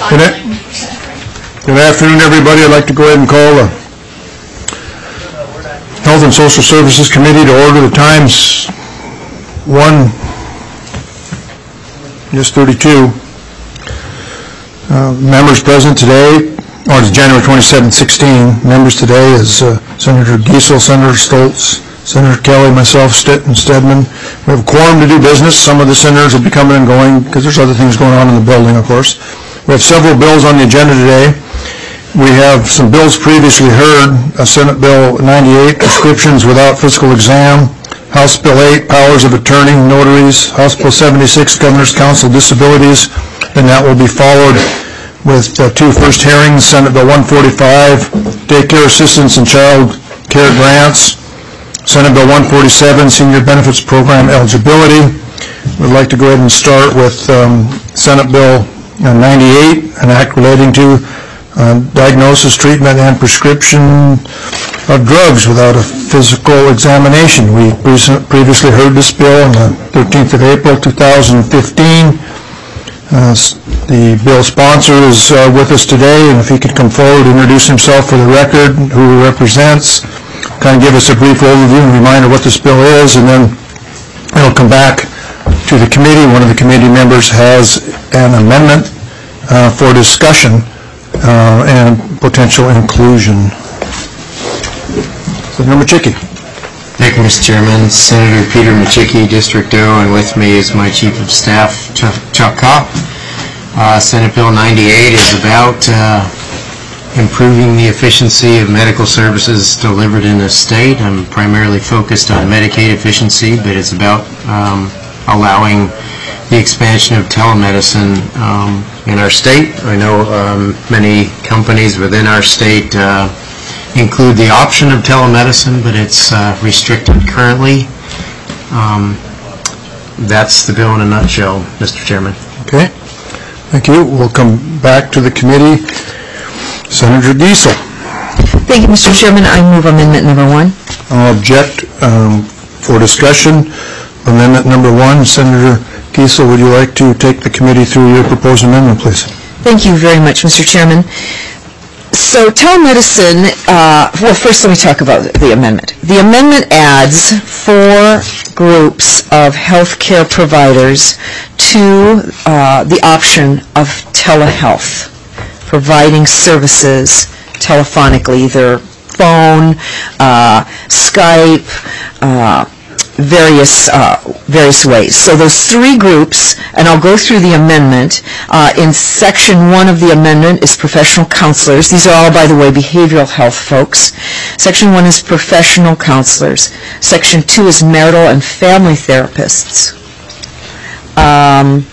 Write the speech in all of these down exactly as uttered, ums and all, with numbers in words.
Good, a- good afternoon, everybody. I'd like to go ahead and call the Health and Social Services Committee to order. The time's one, just thirty-two. Uh, members present today, or it's January twenty-seventh, sixteen. Members today is uh, Senator Giesel, Senator Stoltz, Senator Kelly, myself, Stitt, and Stedman. We have a quorum to do business. Some of the senators will be coming and going because there's other things going on in the building, of course. We have several bills on the agenda today. We have some bills previously heard, uh, Senate Bill ninety-eight, prescriptions without physical exam, House Bill eight, powers of attorney, notaries, House Bill seventy-six, Governor's Council disabilities, and that will be followed with uh, two first hearings, Senate Bill one forty-five, daycare assistance and child care grants, Senate Bill one forty-seven, senior benefits program eligibility. We'd like to go ahead and start with um, Senate Bill ninety-eight, an act relating to uh, diagnosis, treatment, and prescription of drugs without a physical examination. We previously heard this bill on the thirteenth of April, two thousand fifteen. Uh, the bill sponsor is uh, with us today, and if he could come forward, introduce himself for the record, who he represents, kind of give us a brief overview and reminder what this bill is, and then it'll come back to the committee. One of the committee members has an amendment uh, for discussion uh, and potential inclusion. Senator Machicki. Thank you, Mister Chairman. Senator Peter Machicki, District O, and with me is my Chief of Staff, Chuck, Chuck Kopp. Uh, Senate Bill ninety-eight is about uh, improving the efficiency of medical services delivered in the state. I'm primarily focused on Medicaid efficiency, but it's about um, allowing the expansion of telemedicine um, in our state. I know um, many companies within our state uh, include the option of telemedicine, but it's uh, restricted currently. Um, that's the bill in a nutshell, Mister Chairman. Okay, thank you. We'll come back to the committee. Senator Giesel. Thank you, Mister Chairman. I move amendment number one. I'll object um, for discussion. Amendment number one. Senator Giesel, would you like to take the committee through your proposed amendment, please? Thank you very much, Mister Chairman. So telemedicine, uh, well, first let me talk about the amendment. The amendment adds four groups of healthcare providers to uh, the option of telehealth, providing services telephonically, either phone, uh, Skype, uh, various uh, various ways. So those three groups, and I'll go through the amendment. Uh, in section one of the amendment is professional counselors. These are all, by the way, behavioral health folks. Section one is professional counselors. Section two is marital and family therapists. Um,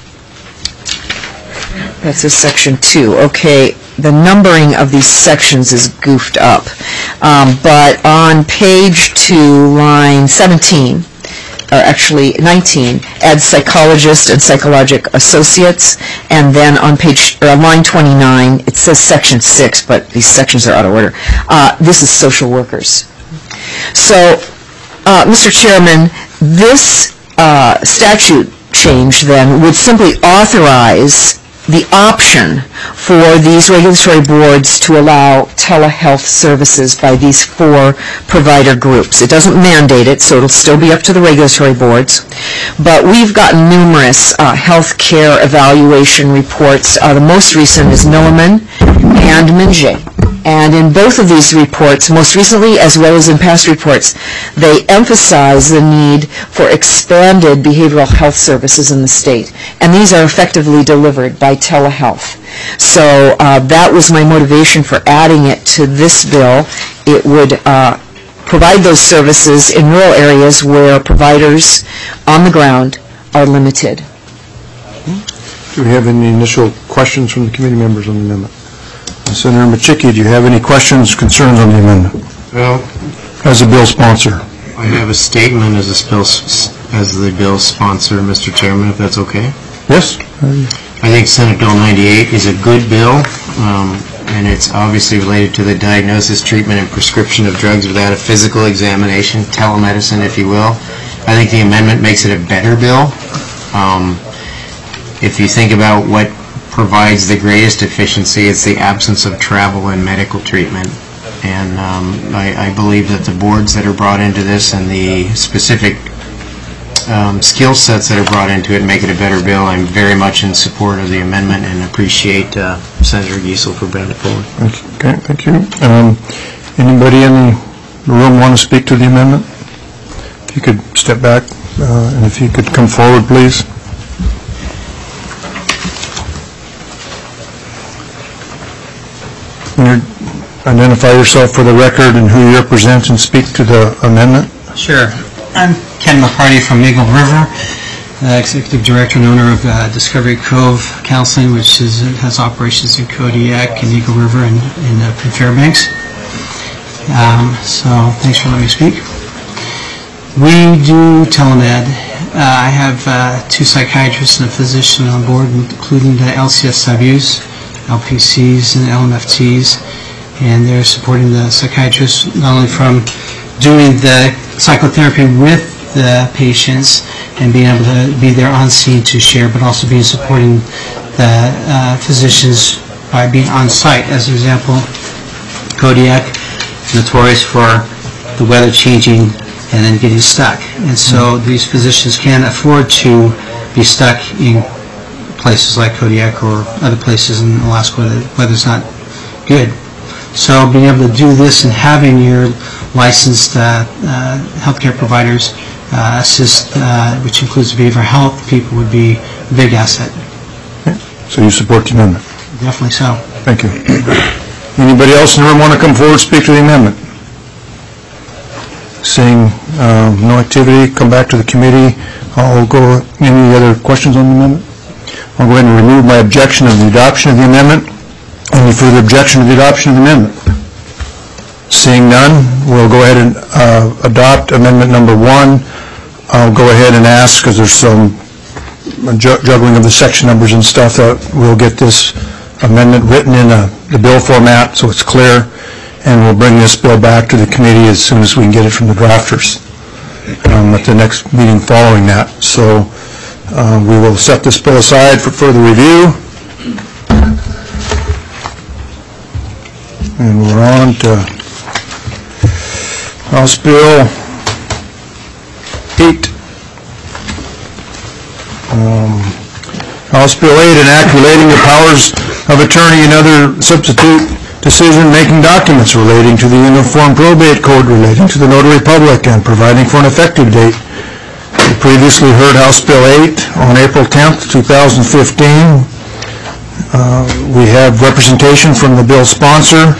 that's a section two. Okay. The numbering of these sections is goofed up. Um, but on page two, line seventeen, or actually nineteen, adds psychologist and psychologic associates, and then on page, or on line twenty-nine, it says section six, but these sections are out of order. Uh, this is social workers. So, uh, Mister Chairman, this uh, statute change then would simply authorize the option for these regulatory boards to allow telehealth services by these four provider groups. It doesn't mandate it, so it'll still be up to the regulatory boards. But we've gotten numerous uh, health care evaluation reports. Uh, the most recent is Milliman and Minjay. And in both of these reports, most recently as well as in past reports, they emphasize the need for expanded behavioral health services in the state. And these are effectively delivered by telehealth. So uh, that was my motivation for adding it to this bill. It would uh, provide those services in rural areas where providers on the ground are limited. Do we have any initial questions from the committee members on the amendment? Senator Machicki, do you have any questions, concerns on the amendment? Well, as a bill sponsor. I have a statement as a bill, as the bill sponsor, Mister Chairman, if that's okay. Yes. I think Senate Bill ninety-eight is a good bill, um, and it's obviously related to the diagnosis, treatment, and prescription of drugs without a physical examination, telemedicine, if you will. I think the amendment makes it a better bill. Um, if you think about what provides the greatest efficiency. It's the absence of travel and medical treatment. And um, I, I believe that the boards that are brought into this and the specific um, skill sets that are brought into it make it a better bill. I'm very much in support of the amendment and appreciate uh, Senator Giesel for bringing it forward. Okay, thank you. Um, anybody in the room want to speak to the amendment? If you could step back, uh, and if you could come forward, please. And identify yourself for the record and who you represent and speak to the amendment. Sure. I'm Ken McCarty from Eagle River, uh, Executive Director and owner of uh, Discovery Cove Counseling, which is, has operations in Kodiak and Eagle River and in uh, Fairbanks. Um, so thanks for letting me speak. We do telemed. Uh, I have uh, two psychiatrists and a physician on board, including the L C S subs, L P Cs, and L M F Ts. And they're supporting the psychiatrists not only from doing the psychotherapy with the patients and being able to be there on scene to share, but also being supporting the uh, physicians by being on site. As an example, Kodiak, notorious for the weather changing and then getting stuck. And so these physicians can't afford to be stuck in places like Kodiak or other places in Alaska where the weather's not good. So being able to do this and having your licensed uh, uh, healthcare providers uh, assist, uh, which includes behavioral health people, would be a big asset. Okay. So you support the amendment? Definitely so. Thank you. Anybody else in the room want to come forward and speak to the amendment? Seeing uh, no activity, come back to the committee. I'll go. Any other questions on the amendment? I'll go ahead and remove my objection of the adoption of the amendment. Any further objection to the adoption of the amendment? Seeing none, we'll go ahead and uh, adopt amendment number one. I'll go ahead and ask, because there's some juggling of the section numbers and stuff, that we'll get this amendment written in a, the bill format so it's clear, and we'll bring this bill back to the committee as soon as we can get it from the drafters um, at the next meeting following that. So uh, we will set this bill aside for further review. And we're on to House Bill eight. Um, House Bill eight, an act relating to powers of attorney and other substitute decision-making documents relating to the Uniform Probate Code relating to the Notary Public and providing for an effective date. We previously heard House Bill eight on April tenth, two thousand fifteen. Uh, we have representation from the bill sponsor.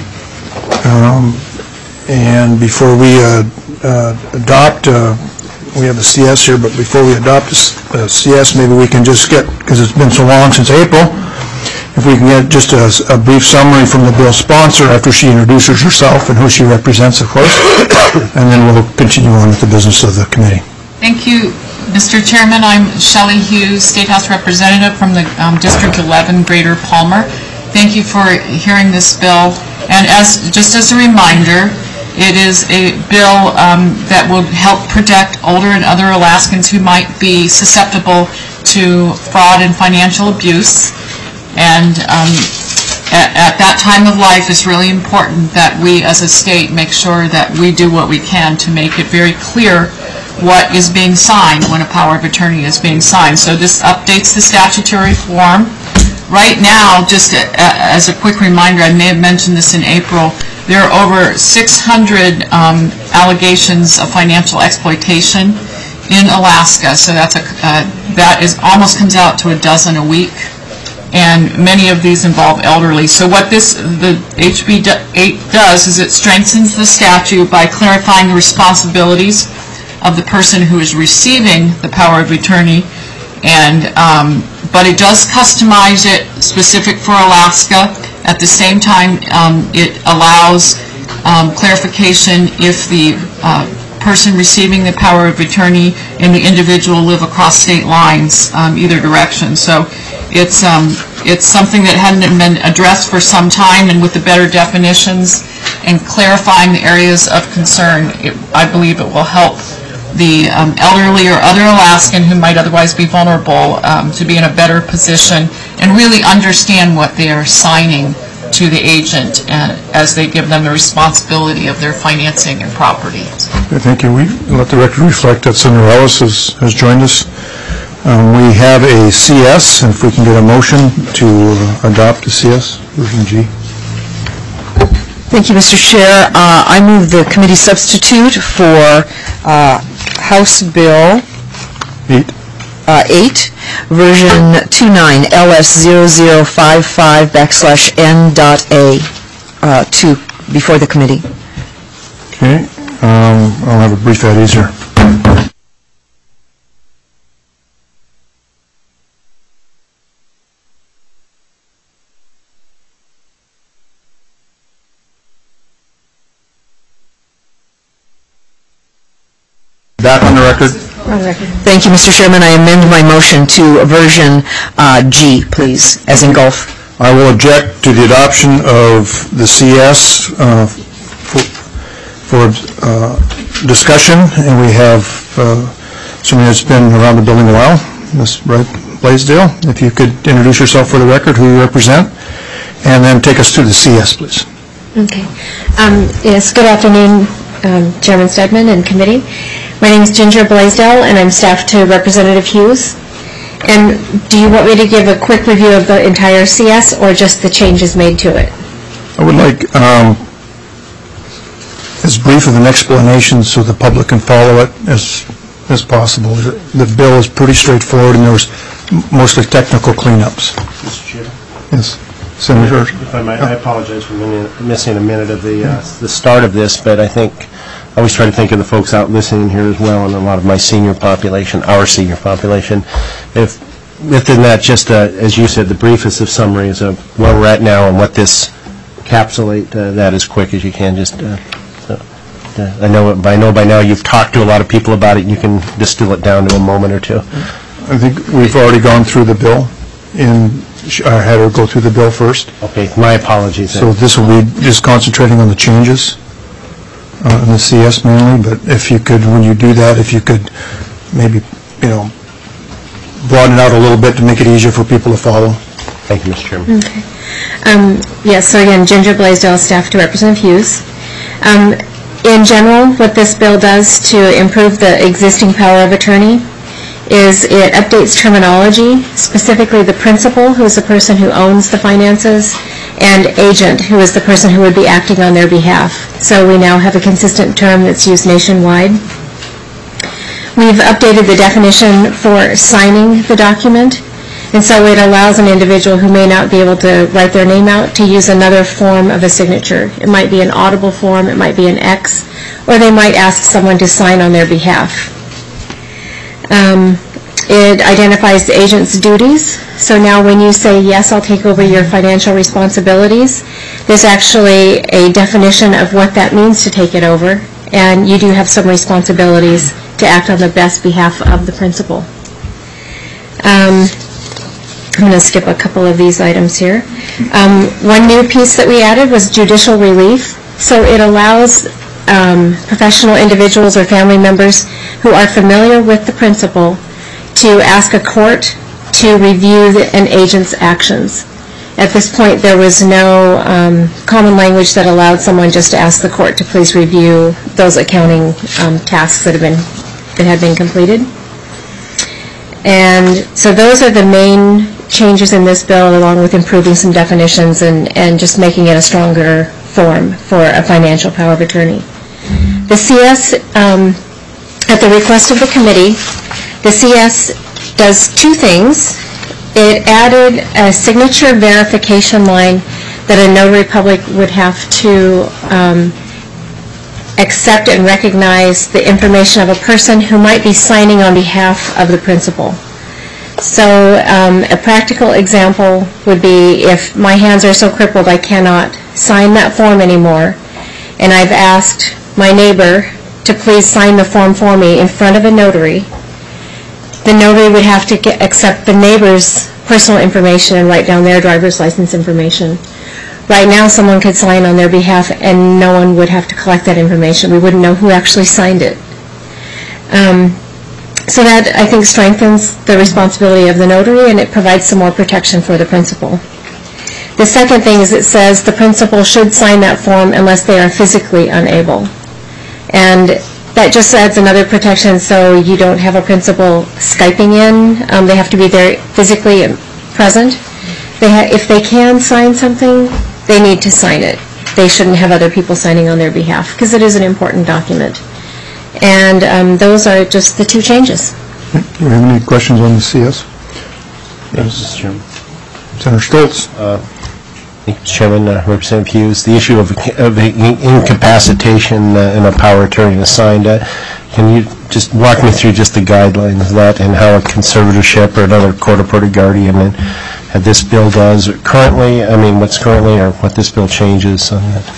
Um, and before we uh, uh, adopt, uh, we have a C S here, but before we adopt a C S, maybe we can just get, because it's been so long since April, if we can get just a, a brief summary from the bill sponsor after she introduces herself and who she represents, of course, and then we'll continue on with the business of the committee. Thank you, Mister Chairman. I'm Shelley Hughes, State House Representative from the um, District eleven, Greater Palmer. Thank you for hearing this bill. And as just as a reminder, it is a bill um, that will help protect older and other Alaskans who might be susceptible to fraud and financial abuse. And um, at, at that time of life, it's really important that we as a state make sure that we do what we can to make it very clear what is being signed when a power of attorney is being signed. So this updates the statutory form. Right now, just a, a, as a quick reminder, I may have mentioned this in April, there are over six hundred um, allegations of financial exploitation in Alaska. So that's a, uh, that is almost comes out to a dozen a week. And many of these involve elderly. So what this, the H B eight does is it strengthens the statute by clarifying the responsibilities of the person who is receiving the power of attorney, and um, but it does customize it specific for Alaska. At the same time, um, it allows um, clarification if the uh, person receiving the power of attorney and the individual live across state lines, um, either direction. So it's um, it's something that hadn't been addressed for some time, and with the better definitions and clarifying the areas of concern, it, I believe it will help the um, elderly or other Alaskan who might otherwise be vulnerable um, to be in a better position and really understand what they are signing to the agent uh, as they give them the responsibility of their financing and property. Okay, thank you. We let the record reflect that Senator Ellis has, has joined us. Um, we have a C S, and if we can get a motion to uh, adopt the C S, version G. Thank you, Mister Chair. Uh, I move the committee substitute for uh, House Bill Eight. uh, eight, version twenty-nine, L S zero zero five five backslash N dot A, uh, to, before the committee. Okay. Um, I'll have a brief ad easier. Back on the record. Thank you, Mister Chairman. I amend my motion to version uh, G, please, as in golf. I will object to the adoption of the C S uh, for, for uh, discussion, and we have uh, somebody that's been around the building a while, Miz Brett Blaisdell. If you could introduce yourself for the record, who you represent, and then take us to the C S, please. Okay. Um, yes, good afternoon, um, Chairman Stedman and committee. My name is Ginger Blaisdell, and I'm staff to Representative Hughes. And do you want me to give a quick review of the entire C S, or just the changes made to it? I would like um, as brief of an explanation so the public can follow it as as possible. The, the bill is pretty straightforward, and there was mostly technical cleanups. Mister Chair? Yes, Senator. If I might, I apologize for missing a minute of the uh, the start of this, but I think I always try to think of the folks out listening here as well, and a lot of my senior population, our senior population. If within that, just uh, as you said, the briefest of summaries of where we're at now and what this encapsulate uh, that as quick as you can. Just uh, uh, I know by I know by now you've talked to a lot of people about it. You can distill it down to a moment or two. I think we've already gone through the bill. In I had her go through the bill first. Okay, my apologies. So this will be just concentrating on the changes uh, in the C S mainly, but if you could, when you do that, if you could maybe, you know, broaden it out a little bit to make it easier for people to follow. Thank you, Mister Chairman. Okay. Um, yes, so again, Ginger Blaisdell, staff to Representative Hughes. Um, in general, what this bill does to improve the existing power of attorney is it updates terminology, specifically the principal, who is the person who owns the finances, and agent, who is the person who would be acting on their behalf. So we now have a consistent term that's used nationwide. We've updated the definition for signing the document, and so it allows an individual who may not be able to write their name out to use another form of a signature. It might be an audible form, it might be an X, or they might ask someone to sign on their behalf. Um, it identifies the agent's duties. So now when you say, yes, I'll take over your financial responsibilities, there's actually a definition of what that means to take it over, and you do have some responsibilities to act on the best behalf of the principal. Um, I'm going to skip a couple of these items here. Um, one new piece that we added was judicial relief. So it allows um, professional individuals or family members who are familiar with the principal to ask a court to review the, an agent's actions. At this point, there was no um, common language that allowed someone just to ask the court to please review those accounting um, tasks that have been that had been completed. And so those are the main changes in this bill, along with improving some definitions and, and just making it a stronger form for a financial power of attorney. The C S, um, at the request of the committee, the C S does two things. It added a signature verification line that a notary public would have to um, accept and recognize the information of a person who might be signing on behalf of the principal. So um, a practical example would be if my hands are so crippled I cannot sign that form anymore, and I've asked my neighbor to please sign the form for me in front of a notary, the notary would have to get, accept the neighbor's personal information and write down their driver's license information. Right now, someone could sign on their behalf and no one would have to collect that information. We wouldn't know who actually signed it. Um, So that, I think, strengthens the responsibility of the notary, and it provides some more protection for the principal. The second thing is it says the principal should sign that form unless they are physically unable. And that just adds another protection, so you don't have a principal Skyping in. Um, they have to be there physically present. They ha- if they can sign something, they need to sign it. They shouldn't have other people signing on their behalf, because it is an important document. And um, those are just the two changes. Do we have any questions on the C S? Yes, Mister Chairman. Senator Stoltz? Thank you, Mister Chairman. Uh, Representative Hughes, the issue of, of incapacitation uh, and a power of attorney assigned, uh, can you just walk me through just the guidelines of that and how a conservatorship or another court-appointed guardian and uh, this bill does currently, I mean, what's currently or what this bill changes on that?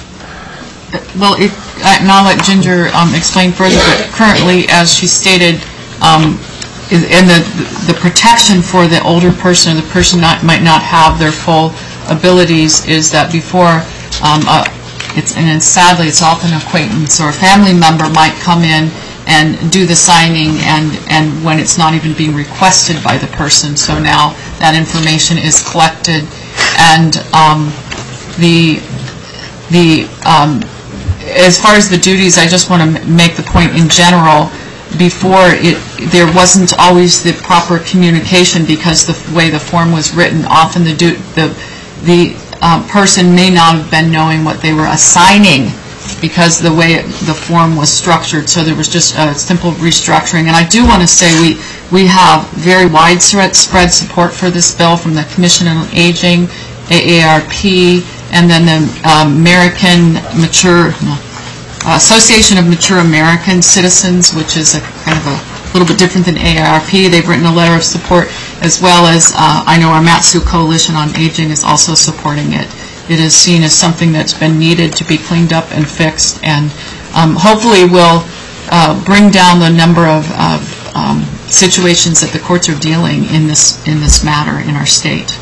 Well, it, uh, and I'll let Ginger um, explain further, but currently, as she stated, um, is- and the, the protection for the older person or the person not, might not have their full abilities is that before, um, uh, it's, and then sadly, it's often an acquaintance or a family member might come in and do the signing, and, and when it's not even being requested by the person. So now that information is collected, and um, the, the, um, as far as the duties, I just want to make the point in general, before it, there wasn't always the proper communication because the way the form was written, often the du- the, the uh, person may not have been knowing what they were assigning because the way it, the form was structured, so there was just a simple restructuring. And I do want to say we, we have very widespread spread support for this bill from the Commission on Aging, A A R P, and then the um, American Mature, uh, Association of Mature American Citizens, which is a kind of a little bit different than A A R P. They've written a letter of support, as well as uh, I know our Matsu Coalition on Aging is also supporting it. It is seen as something that's been needed to be cleaned up and fixed, and um, hopefully will uh, bring down the number of, of um, situations that the courts are dealing in this in this matter in our state.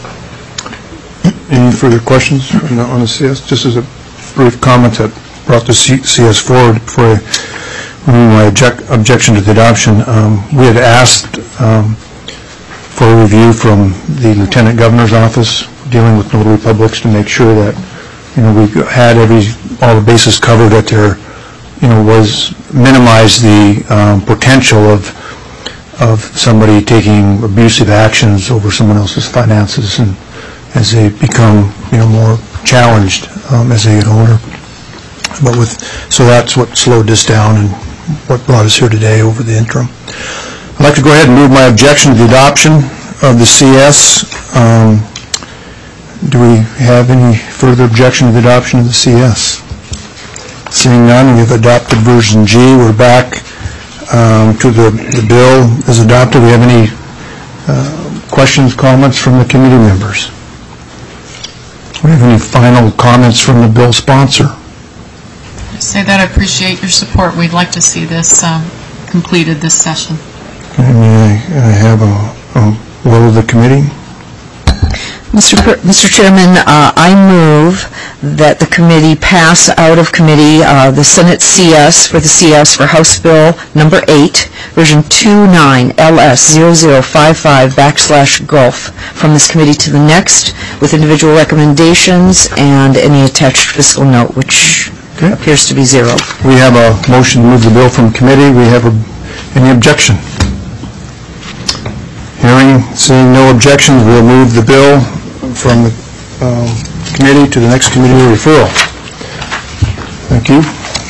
Any further questions on the, on the C S? Just as a brief comment that brought the C- CS forward before I remove my object, objection to the adoption, um, we had asked um, for a review from the Lieutenant Governor's office dealing with notary publics to make sure that, you know, we had every, all the bases covered, that there, you know, was, minimize the um, potential of of somebody taking abusive actions over someone else's finances, and as they become, you know, more challenged um, as they get older. But with, so that's what slowed this down and what brought us here today over the interim. I'd like to go ahead and move my objection to the adoption of the C S. Um, do we have any further objection to the adoption of the C S? Seeing none, we've adopted version G. We're back um, to the, the bill as adopted. Do we have any uh, questions, comments from the committee members? Do we have any final comments from the bill sponsor? Say that I appreciate your support. We'd like to see this um, completed this session. Okay, may I I have a, a will of the committee? Mister Per- Mister Chairman, uh, I move that the committee pass out of committee uh, the Senate C S for the C S for House Bill number eight, version twenty-nine L S zero zero five five backslash Gulf from this committee to the next, with individual recommendations and any attached fiscal note, which Okay. appears to be zero. We have a motion to move the bill from committee. We have a, any objection? Hearing, seeing no objections, we'll move the bill from the um, committee to the next committee referral. Thank you.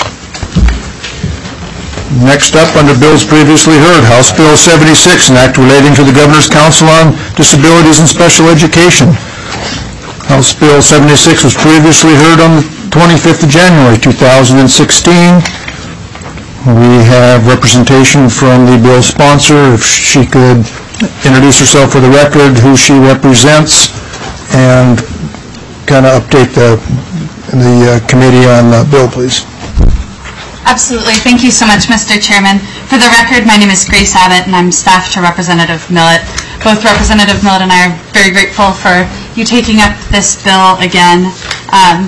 Next up, under bills previously heard, House Bill seventy-six, an act relating to the Governor's Council on Disabilities and Special Education. House Bill seventy-six was previously heard on the twenty-fifth of January, two thousand sixteen. We have representation from the bill sponsor. If she could introduce herself for the record, who she represents, and kind of update the, the uh, committee on the bill, please. Absolutely. Thank you so much, Mister Chairman. For the record, my name is Grace Abbott, and I'm staff to Representative Millett. Both Representative Millett and I are very grateful for you taking up this bill again. Um,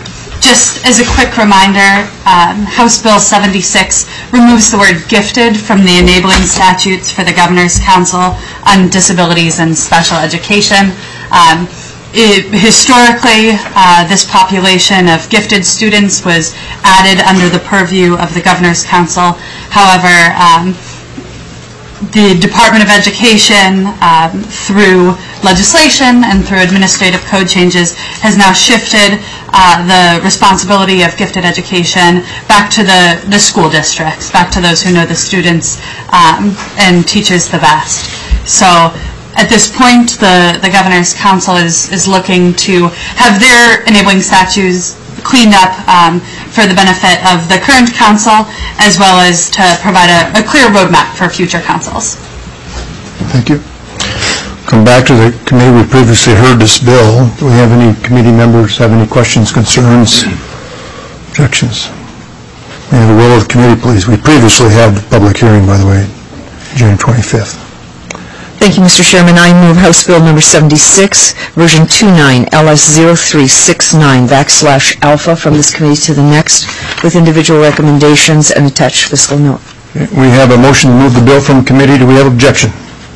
Just as a quick reminder, um, House Bill seventy-six removes the word gifted from the enabling statutes for the Governor's Council on Disabilities and Special Education. Um, it, historically, uh, this population of gifted students was added under the purview of the Governor's Council. However, um, the Department of Education, um, through legislation and through administrative code changes, has now shifted uh, the responsibility of gifted education back to the, the school districts, back to those who know the students um, and teachers the best. So at this point, the, the Governor's Council is, is looking to have their enabling statutes cleaned up um, for the benefit of the current council, as well as to provide a, a clear roadmap for future councils. Thank you. Come back to the committee. We previously heard this bill. Do we have any committee members have any questions, concerns, objections? May I have the will of the committee, please? We previously had the public hearing, by the way, June twenty-fifth. Thank you, Mister Chairman. I move House Bill number seventy-six, version twenty-nine, L S zero three six nine backslash alpha, from this committee to the next, with individual recommendations and attached fiscal note. We have a motion to move the bill from committee. Do we have objection?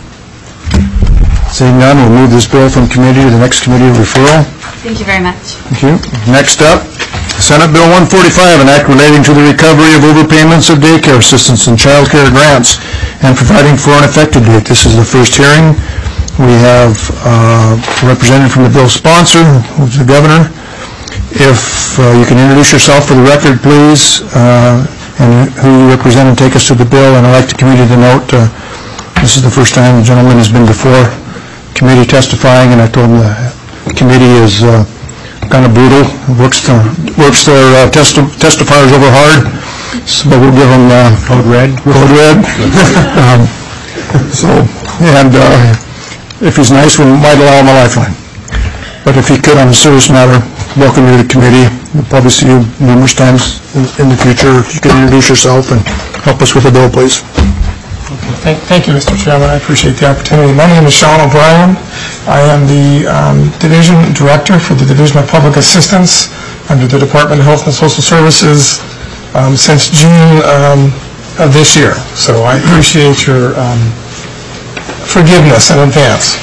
Seeing none, we'll move this bill from committee to the next committee of referral. Thank you very much. Thank you. Next up, Senate Bill one forty-five, an act relating to the recovery of overpayments of daycare assistance and child care grants and providing for an effective date. This is the first hearing. We have uh, a representative from the bill sponsor, who's the governor. If uh, you can introduce yourself for the record, please, uh, and who you represent, and take us to the bill. And I'd like the committee to note uh, this is the first time the gentleman has been before committee testifying, and I told him the committee is uh, kind of brutal, works, the, works their uh, testi testifiers over hard, so, but we'll give them uh, code red. Code red. um, so, and uh, if he's nice, we might allow him a lifeline. But if he could, on a serious matter, welcome you to the committee. We'll probably see you numerous times in, in the future. If you could introduce yourself and help us with the bill, please. Thank, thank you, Mister Chairman. I appreciate the opportunity. My name is Sean O'Brien. I am the um, Division Director for the Division of Public Assistance under the Department of Health and Social Services um, since June um, of this year. So I appreciate your um, forgiveness in advance.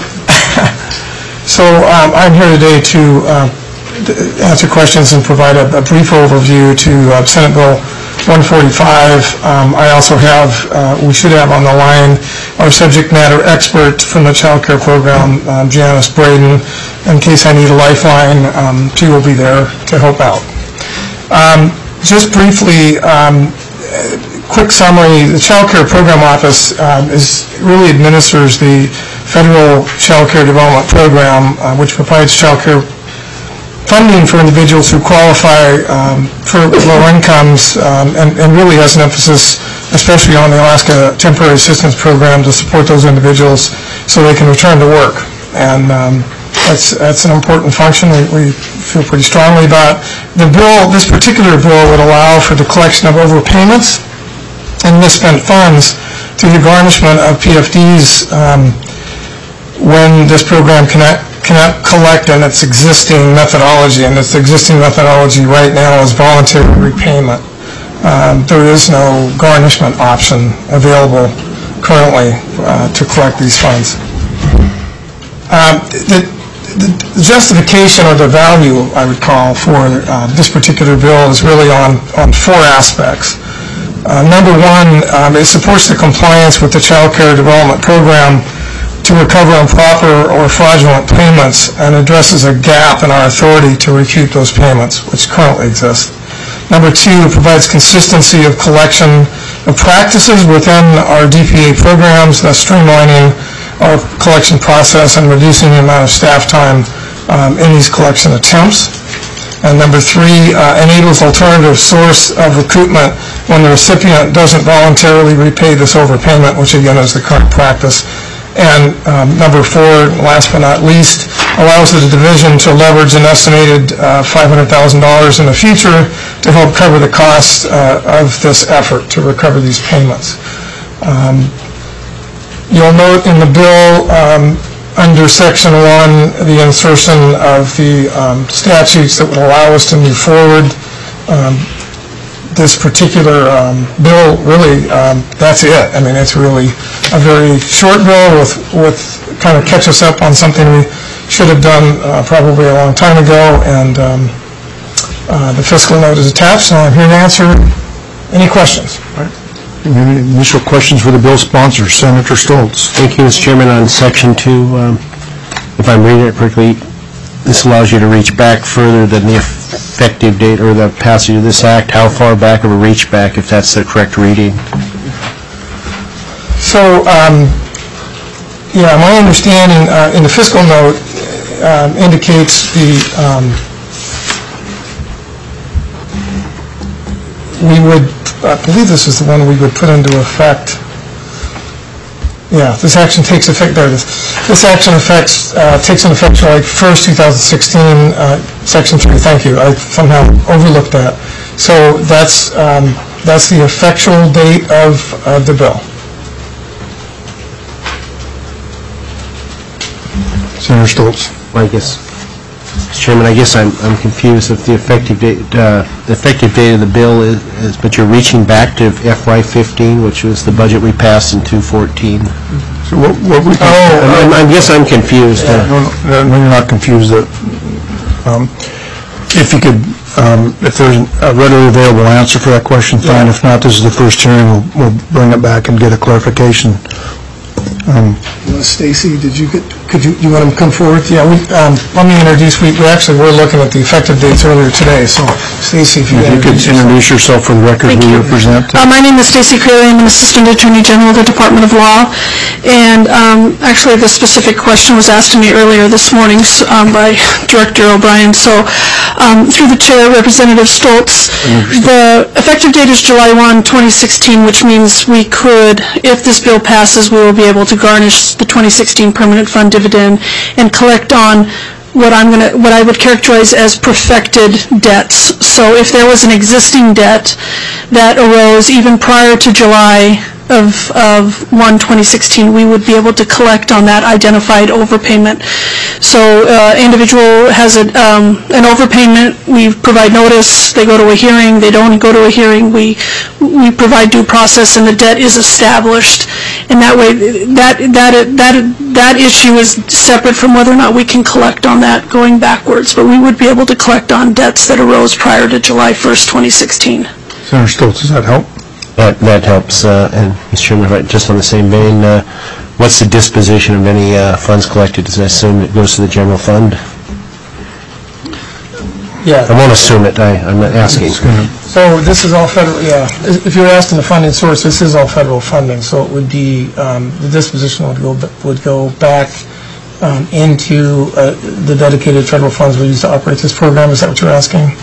So um, I'm here today to uh, answer questions and provide a, a brief overview to uh, Senate Bill one forty-five. Um, I also have, uh, we should have on the line our subject matter expert from the child care program, um, Janice Braden. In case I need a lifeline, um, she will be there to help out. Um, just briefly, um, quick summary, the Child Care Program Office um, is really administers the Federal Child Care Development Program, uh, which provides child care funding for individuals who qualify um, for low incomes, um, and, and really has an emphasis, especially on the Alaska Temporary Assistance Program, to support those individuals so they can return to work. And um, that's, that's an important function we, we feel pretty strongly about. The bill, this particular bill, would allow for the collection of overpayments and misspent funds through the garnishment of P F Ds um, when this program cannot cannot collect on its existing methodology, and its existing methodology right now is voluntary repayment. Um, there is no garnishment option available currently uh, to collect these funds. Um, the, the, the justification or the value, I would call, for uh, this particular bill is really on, on four aspects. Uh, number one, um, it supports the compliance with the Child Care Development Program to recover improper or fraudulent payments, and addresses a gap in our authority to recoup those payments, which currently exist. Number two, it provides consistency of collection of practices within our D P A programs, thus streamlining our collection process and reducing the amount of staff time um, in these collection attempts. And number three, uh, enables alternative source of recoupment when the recipient doesn't voluntarily repay this overpayment, which again is the current practice. And um, number four, last but not least, allows the division to leverage an estimated uh, five hundred thousand dollars in the future to help cover the cost uh, of this effort to recover these payments. Um, you'll note in the bill um, under Section one, the insertion of the um, statutes that would allow us to move forward. Um, This particular um, bill, really, um, that's it. I mean, it's really a very short bill with, with kind of catch us up on something we should have done uh, probably a long time ago, and um, uh, the fiscal note is attached, and I'm here to answer any questions. Any initial questions for the bill sponsor, Senator Stoltz? Thank you, Mister Chairman. On Section two, um, if I'm reading it correctly, this allows you to reach back further than the effective date or the passage of this act. How far back of a reach back, if that's the correct reading? So, um, yeah, my understanding uh, in the fiscal note um, indicates the, um, we would, I believe this is the one we would put into effect. Yeah, this action takes effect, there it is. This action affects, uh, takes in effect July first, two thousand sixteen, uh, Section three, thank you, I somehow overlooked that. So that's, um, that's the effectual date of uh, the bill. Senator Stoltz. Well, I guess, Mister Chairman, I guess I'm I'm confused if the effective date, uh, the effective date of the bill is, is, but you're reaching back to F Y fifteen, which was the budget we passed in two fourteen. So what, what we... Oh, I guess I'm confused. Yeah, no, no, no, you're not confused. Uh, um, If you could, um, if there's a readily available answer for that question, fine. If not, this is the first hearing. We'll, we'll bring it back and get a clarification. Um, Stacy, did you get, could you, you want to come forward? Yeah, we, um, let me introduce, we, we actually were looking at the effective dates earlier today, so Stacy, if you If you could introduce yourself for the record, who you represent. Uh, my name is Stacy Cleary. I'm an Assistant Attorney General of the Department of Law. And um, actually, the specific question was asked to me earlier this morning um, by Director O'Brien. So, um, through the Chair, Representative Stoltz, the effective date is July first, twenty sixteen, which means we could, if this bill passes, we will be able to garnish the twenty sixteen permanent fund dividend and collect on what I'm going to, what I would characterize as perfected debts. So if there was an existing debt that arose even prior to July of, of one, twenty sixteen, we would be able to collect on that identified overpayment. So uh, individual has a, um, an overpayment, we provide notice, they go to a hearing, they don't go to a hearing, we we provide due process, and the debt is established. And that way, that that that that issue is separate from whether or not we can collect on that going backwards. But we would be able to collect on debts that arose prior to July first, twenty sixteen. Senator Stoltz, does that help? That, that helps. Uh, and, Mister Chairman, just on the same vein, uh, what's the disposition of any uh, funds collected? Does I assume it goes to the general fund? Yeah. I won't assume it. I, I'm not asking. So this is all federal, yeah. If you're asking the funding source, this is all federal funding, so it would be, um, the disposition would go, would go back um, into uh, the dedicated federal funds we use to operate this program. Is that what you're asking?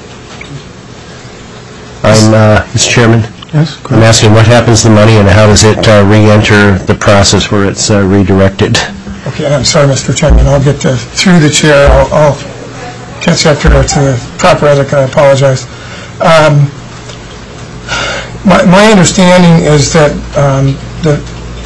I'm, uh, Mister Chairman. Yes, I'm asking what happens to the money and how does it uh, re-enter the process where it's uh, redirected? Okay, I'm sorry, Mister Chairman. I'll get to, through the chair, I'll, I'll catch up to the proper etiquette. I apologize. Um, my, my understanding is that um, the,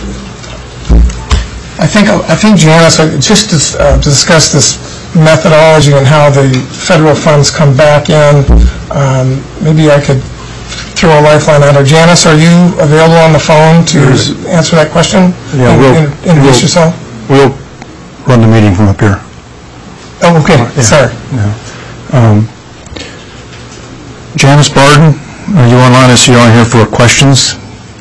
I think I think Janice, just to uh, discuss this methodology and how the federal funds come back in. Um, maybe I could throw a lifeline at her. Janice, are you available on the phone to There's, answer that question? Yeah, and, we'll, and introduce we'll, yourself. We'll run the meeting from up here. Oh, okay. Yeah. Sorry. Yeah. Um, Janice Barden, are you online? I see you on here for questions.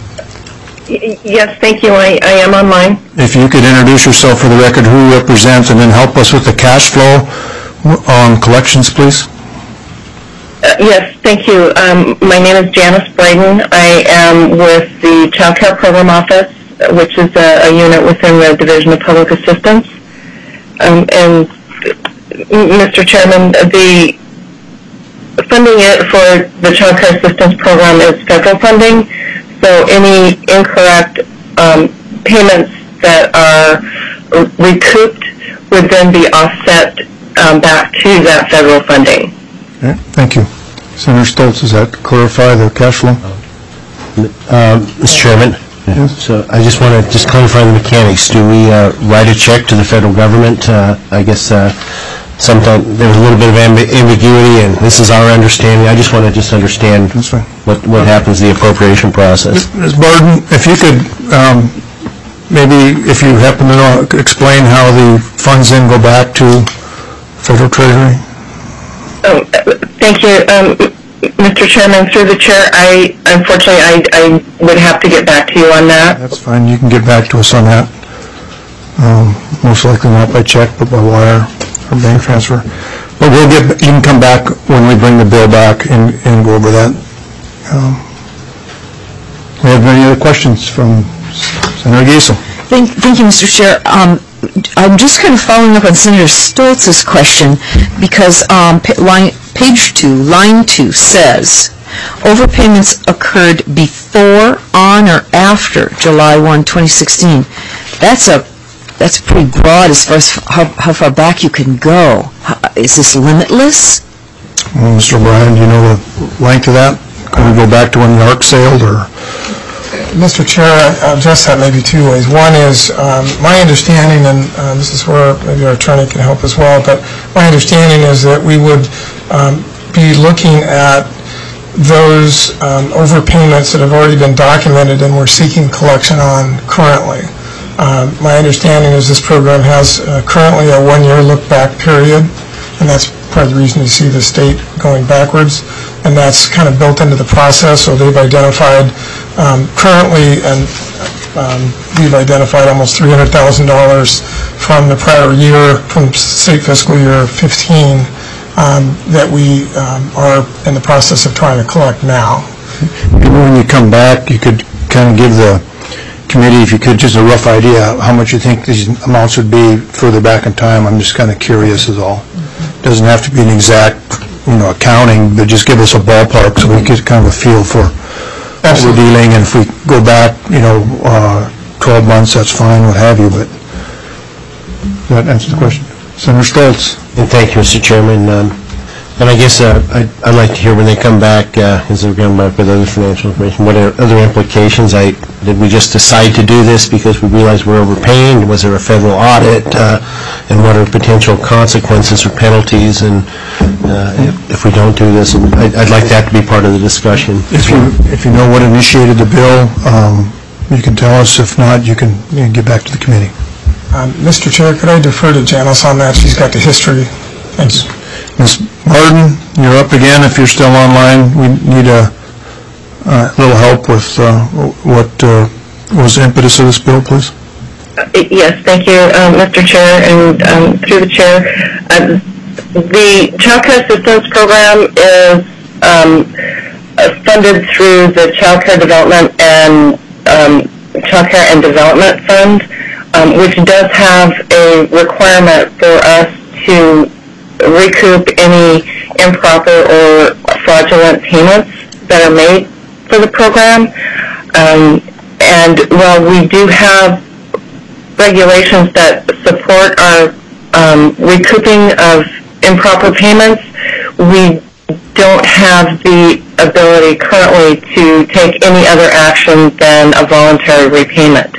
Yes, thank you. I, I am online. If you could introduce yourself for the record, who you represent, and then help us with the cash flow on collections, please. Uh, yes, thank you. Um, my name is Janice Braden. I am with the Child Care Program Office, which is a, a unit within the Division of Public Assistance. Um, and, Mister Chairman, the funding it for the Child Care Assistance Program is federal funding. So any incorrect um, payments that are recouped would then be offset um, back to that federal funding. Okay, thank you. Senator Stoltz, does that clarify the cash flow? Uh, Mister Chairman, So I just want to just clarify the mechanics. Do we uh, write a check to the federal government? Uh, I guess uh, sometimes there was a little bit of ambi- ambiguity, and this is our understanding. I just want to just understand what what happens in the appropriation process. Miz Barden, if you could, um, maybe if you happen to know, explain how the funds then go back to federal treasury? Um, thank you. Um, Mister Chairman, through the chair, I, unfortunately, I, I would have to get back to you on that. That's fine, you can get back to us on that. Um, most likely not by check, but by wire or bank transfer. But we'll get, you can come back when we bring the bill back and, and go over that. Um, we have any other questions from Senator Giesel? Thank, thank you, Mister Chair. Um, I'm just kind of following up on Senator Stoltz's question because um, pa- line, page two, line two says, overpayments occurred before, on, or after July first, twenty sixteen. That's a that's pretty broad as far as how, how far back you can go. How, is this limitless? Well, Mister O'Brien, do you know the length of that? Can we go back to when the ARC sailed, or? Mister Chair, I'll address that maybe two ways. One is, um, my understanding, and uh, this is where maybe our attorney can help as well, but my understanding is that we would um, be looking at those um, overpayments that have already been documented and we're seeking collection on currently. Um, my understanding is this program has uh, currently a one-year look-back period, and that's part of the reason you see the state going backwards, and that's kind of built into the process. So they've identified um, currently, and um, we've identified almost three hundred thousand dollars from the prior year, from state fiscal year fifteen, um, that we um, are in the process of trying to collect now. When you come back, you could kind of give the committee, if you could, just a rough idea how much you think these amounts would be further back in time. I'm just kind of curious is all. Doesn't have to be an exact, you know, accounting, but just give us a ballpark so we get kind of a feel for what we're dealing. And if we go back, you know, uh, twelve months, that's fine, what have you, but does that answer the question? Senator Stoltz. And thank you, Mister Chairman. Um, and I guess uh, I'd, I'd like to hear when they come back, uh, as they're coming back with other financial information, what are other implications? I, did we just decide to do this because we realized we're overpaying? Was there a federal audit? Uh, and what are potential consequences or penalties? And uh, if, if we don't do this, I'd, I'd like that to be part of the discussion. If you, if you know what initiated the bill, um, you can tell us. If not, you can, you can get back to the committee. Um, Mister Chair, could I defer to Janice on that? She's got the history. Thanks. Miz Martin, you're up again. If you're still online, we need a uh, little help with uh, what uh, was the impetus of this bill, please. Uh, yes, thank you, um, Mister Chair, and um, through the chair. Uh, the Child Care Assistance Program is um, uh, funded through the Child Care Development and um, Child Care and Development Fund, um, which does have a requirement for us to recoup any improper or fraudulent payments that are made for the program. Um, and while we do have regulations that support our um, recouping of improper payments, we don't have the ability currently to take any other action than a voluntary repayment.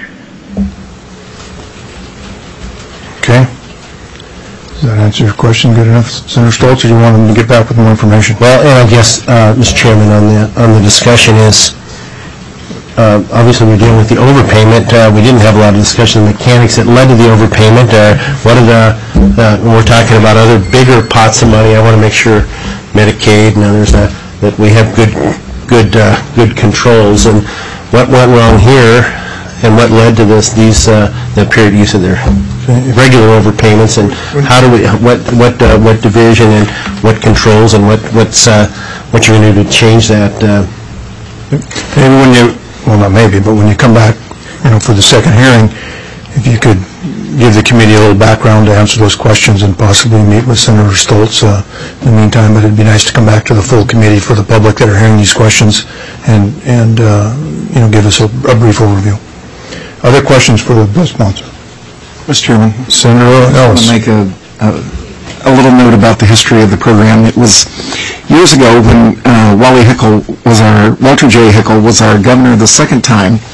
Okay. Does that answer your question good enough, Senator Stoltz, or do you want him to get back with more information? Well, and I guess, uh, Mister Chairman, on the on the discussion is, uh, obviously we're dealing with the overpayment. Uh, we didn't have a lot of discussion on the mechanics that led to the overpayment. Uh, what are the, uh, we're talking about other bigger pots of money. I want to make sure Medicaid and others, uh, that we have good good, uh, good controls. And what went wrong here and what led to this, these, uh, the period use of their regular overpayments, and how do we, what, what, uh, what division and what controls and what, what's, uh, what you're going to do to change that? Uh, maybe when you, well, not maybe, but when you come back, you know, for the second hearing, if you could give the committee a little background to answer those questions and possibly meet with Senator Stoltz uh, in the meantime, but it'd be nice to come back to the full committee for the public that are hearing these questions and, and uh, you know, give us a, a brief overview. Other questions for the bill sponsor? Mister Chairman, Senator Ellis. I want to make a, a, a little note about the history of the program. It was years ago when uh, Wally Hickel was our, Walter J. Hickel was our governor the second time.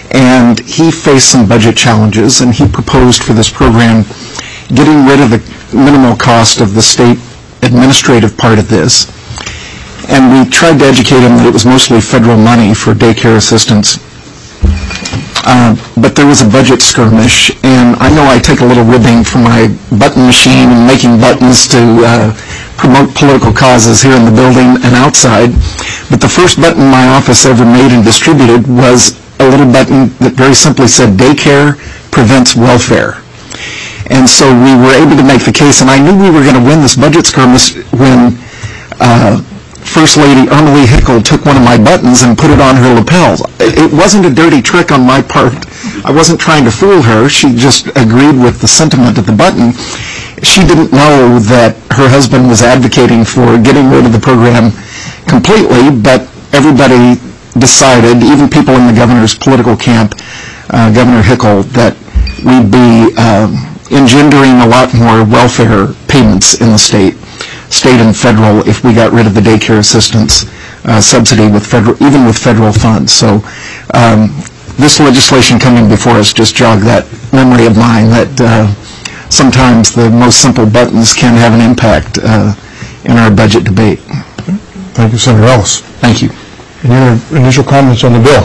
and he faced some budget challenges, and he proposed for this program getting rid of the minimal cost of the state administrative part of this. And we tried to educate him that it was mostly federal money for daycare assistance. Uh, but there was a budget skirmish, and I know I take a little ribbing from my button machine and making buttons to uh, promote political causes here in the building and outside. But the first button my office ever made and distributed was a little button that very simply said, "Daycare prevents welfare." And so we were able to make the case, and I knew we were going to win this budget skirmish when uh, First Lady Emily Hickel took one of my buttons and put it on her lapels. It wasn't a dirty trick on my part. I wasn't trying to fool her. She just agreed with the sentiment of the button. She didn't know that her husband was advocating for getting rid of the program completely, but everybody decided, even people in the governor's political camp, uh, Governor Hickel, that we'd be um, engendering a lot more welfare payments in the state, state and federal, if we got rid of the daycare assistance uh, subsidy with federal, even with federal funds. So um, this legislation coming before us just jogged that memory of mine that uh, sometimes the most simple buttons can have an impact uh, in our budget debate. Thank you, Senator Ellis. Thank you. Any other initial comments on the bill?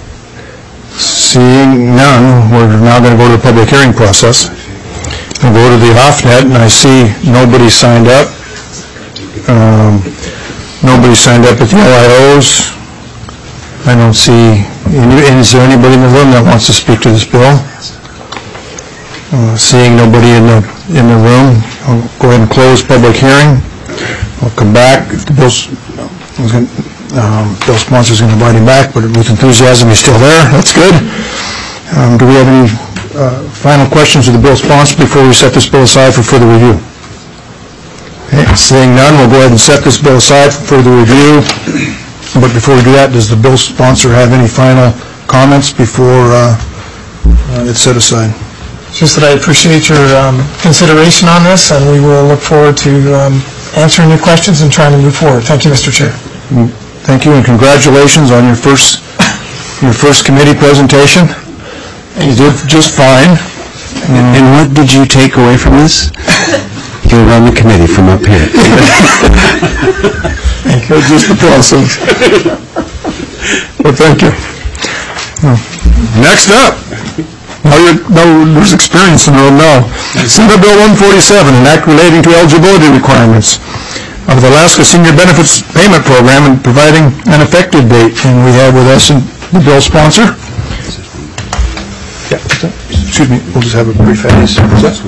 Seeing none, we're now going to go to the public hearing process. I'll go to the off-net, and I see nobody signed up. Um, nobody signed up at the L I Os. I don't see, any, is there anybody in the room that wants to speak to this bill? Uh, seeing nobody in the in the room, I'll go ahead and close public hearing. I'll come back. If the bill's, um, bill sponsor's going to invite him back, but with enthusiasm, he's still there. That's good. Um, do we have any uh, final questions of the bill sponsor before we set this bill aside for further review? Okay, seeing none, we'll go ahead and set this bill aside for further review. But before we do that, does the bill sponsor have any final comments before uh, uh, it's set aside? Just that I appreciate your um, consideration on this, and we will look forward to um, answering your questions and trying to move forward. Thank you, Mister Chair. Thank you, and congratulations on your first your first committee presentation. You did just fine. And, and what did you take away from this? You'll run the committee from up here. Thank you. Just the process. Well, thank you. Next up. Now, you're, now there's experience in the room now. Senate Bill one forty-seven, an act relating to eligibility requirements of the Alaska Senior Benefits Payment Program and providing an effective date. And we have with us the bill sponsor. Yeah, excuse me, we'll just have a brief phase.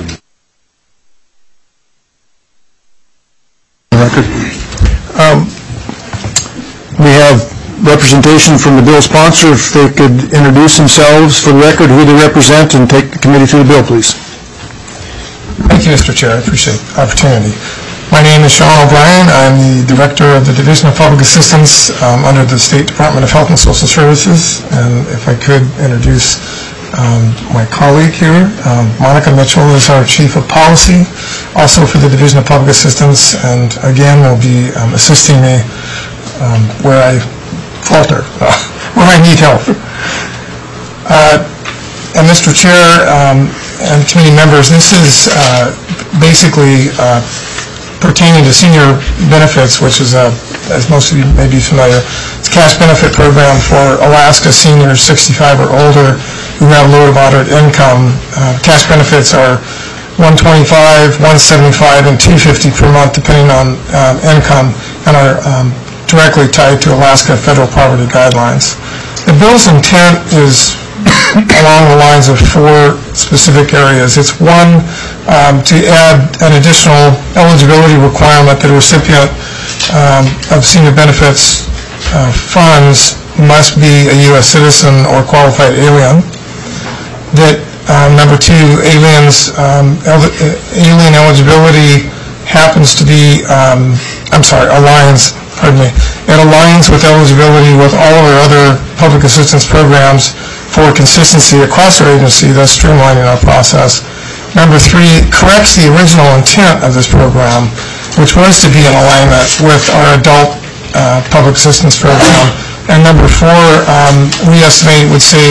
Record. Um, we have representation from the bill sponsor. If they could introduce themselves for the record, who they represent, and take the committee through the bill, please. Thank you, Mister Chair. I appreciate the opportunity. My name is Sean O'Brien. I'm the Director of the Division of Public Assistance um, under the State Department of Health and Social Services. And if I could introduce um, my colleague here, um, Monica Mitchell is our Chief of Policy, also for the Division of Public Assistance, and again will be um, assisting me um, where I falter, uh, where I need help. Uh, and Mister Chair um, and committee members, this is uh, basically uh, pertaining to senior benefits, which is, a, as most of you may be familiar, it's a cash benefit program for Alaska seniors sixty-five or older who have low to moderate income. Uh, cash benefits are one twenty-five, one seventy-five, and two fifty per month, depending on um, income, and are um, directly tied to Alaska federal poverty guidelines. The bill's intent is along the lines of four specific areas. It's one, um, to add an additional eligibility requirement that a recipient um, of senior benefits uh, funds must be a U S citizen or qualified alien. That, um, number two, aliens, um, el alien eligibility happens to be, um, I'm sorry, aligns, pardon me, it aligns with eligibility with all of our other public assistance programs for consistency across our agency, thus streamlining our process. Number three, corrects the original intent of this program, which was to be in alignment with our adult uh, public assistance program. And number four, um, we estimate it would save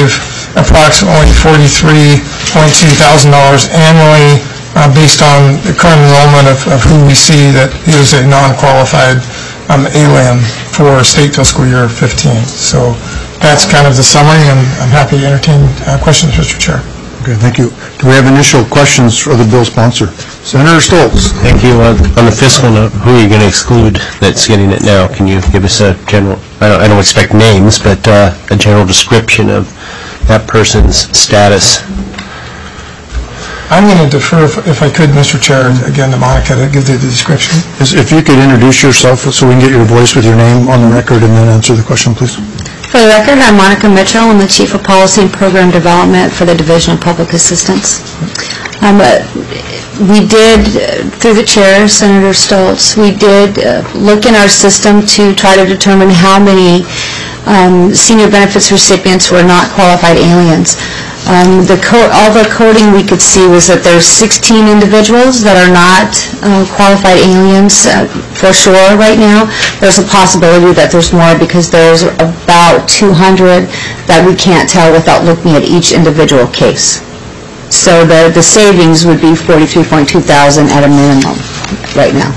approximately forty-three point two thousand dollars annually uh, based on the current enrollment of, of who we see that is a non-qualified um, alien for state fiscal year fifteen. So that's kind of the summary, and I'm happy to entertain uh, questions, Mister Chair. Okay, thank you. Do we have initial questions for the bill sponsor? Senator Stoltz. Thank you. Uh, On the fiscal note, who are you going to exclude that's getting it now? Can you give us a general, I don't, I don't expect names, but uh, a general description of that person's status? I'm going to defer, if, if I could, Mister Chair, again to Monica to give the, the description. If you could introduce yourself so we can get your voice with your name on the record and then answer the question, please. For the record, I'm Monica Mitchell. I'm the Chief of Policy and Program Development for the Division of Public Assistance. Um, uh, we did, uh, through the chair, Senator Stoltz, we did uh, look in our system to try to determine how many um, senior benefits recipients were not qualified aliens. Um, the co- all the coding we could see was that there's sixteen individuals that are not uh, qualified aliens uh, for sure right now. There's a possibility that there's more because there's about two hundred that we can't tell without looking at each individual case. So the, the savings would be forty-three point two thousand at a minimum right now.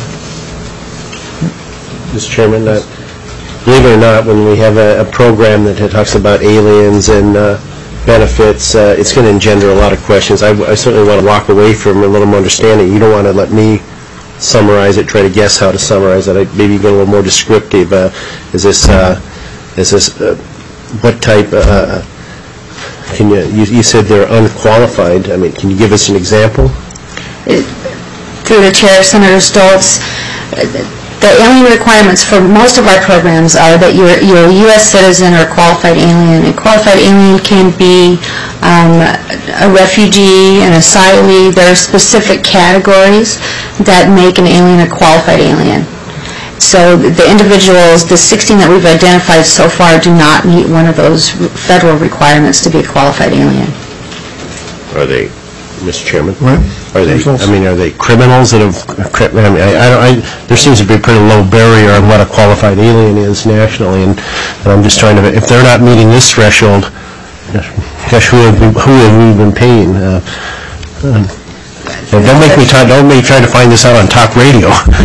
Mister Chairman, uh, believe it or not, when we have a, a program that talks about aliens and uh, benefits, uh, it's going to engender a lot of questions. I, I certainly want to walk away from a little more understanding. You don't want to let me summarize it, try to guess how to summarize it. I, maybe get a little more descriptive. Uh, is this, uh, is this, uh, what type, uh, can you, you, you said they're unqualified. I mean, can you give us an example? It, through the chair, Senator Stoltz, the alien requirements for most of our programs are that you're, you're a U S citizen or a qualified alien. A qualified alien can be um, a refugee, an asylee. There are specific categories that make an alien a qualified alien. So the individuals, the sixteen that we've identified so far, do not meet one of those federal requirements to be a qualified alien. Are they, Mister Chairman? Right. Are they, I mean, are they criminals that have, I mean, I, I, don't- I, there seems to be a pretty low barrier on what a qualified alien is nationally, and, and I'm just trying to, if they're not meeting this threshold, gosh, who have we, who have we been paying? Uh, um, Don't make me try, don't make me try to find this out on talk radio.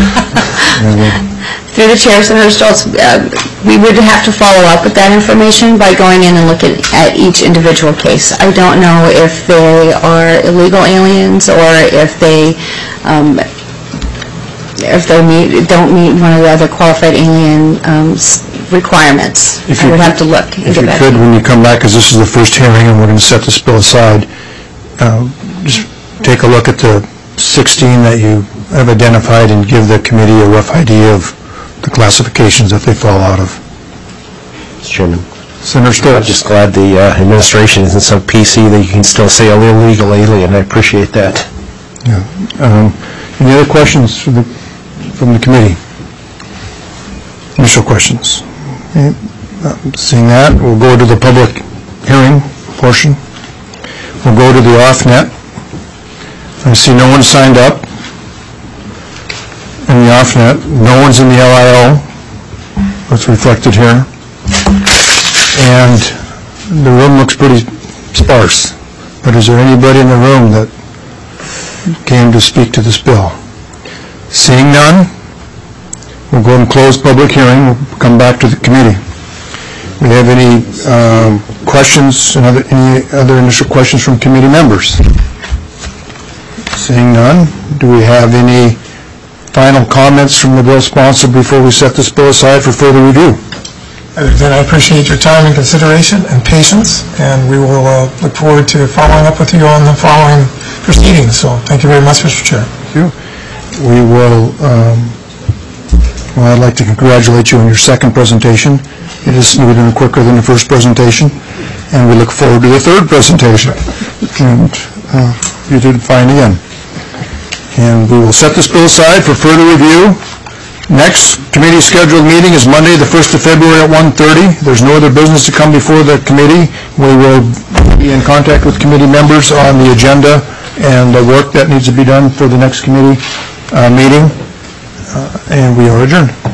Through the chair, Senator Stoltz, uh, we would have to follow up with that information by going in and looking at each individual case. I don't know if they are illegal aliens or if they um, if they meet, don't meet one of the other qualified alien um, requirements. If I you would have to could- look and If get you back. could, when you come back, because this is the first hearing and we're going to set this bill aside, uh, just take a look at the sixteen that you have identified and give the committee a rough idea of the classifications that they fall out of. Mister Chairman. Senator I'm Stoltz. just glad the uh, administration isn't so P C that you can still say an illegal alien. I appreciate that. Yeah. Um, Any other questions from the, from the committee? Initial questions? Okay. Uh, Seeing that, we'll go to the public hearing portion. We'll go to the off-net. I see no one signed up in the off-net. No one's in the L I O. That's reflected here. And the room looks pretty sparse. But is there anybody in the room that came to speak to this bill? Seeing none, we'll go and close public hearing. We'll come back to the committee. Do we have any um, questions, and other, any other initial questions from committee members? Seeing none, do we have any final comments from the bill sponsor before we set this bill aside for further review? Other than I appreciate your time and consideration and patience, and we will uh, look forward to following up with you on the following proceedings. So thank you very much, Mister Chair. Thank you. We will, um, well, I'd like to congratulate you on your second presentation. It is smoother and quicker than the first presentation, and we look forward to the third presentation. And uh, you did fine again. And we will set this bill aside for further review. Next committee scheduled meeting is Monday, the first of February at one thirty. There's no other business to come before the committee. We will be in contact with committee members on the agenda and the work that needs to be done for the next committee uh, meeting. Uh, And we are adjourned.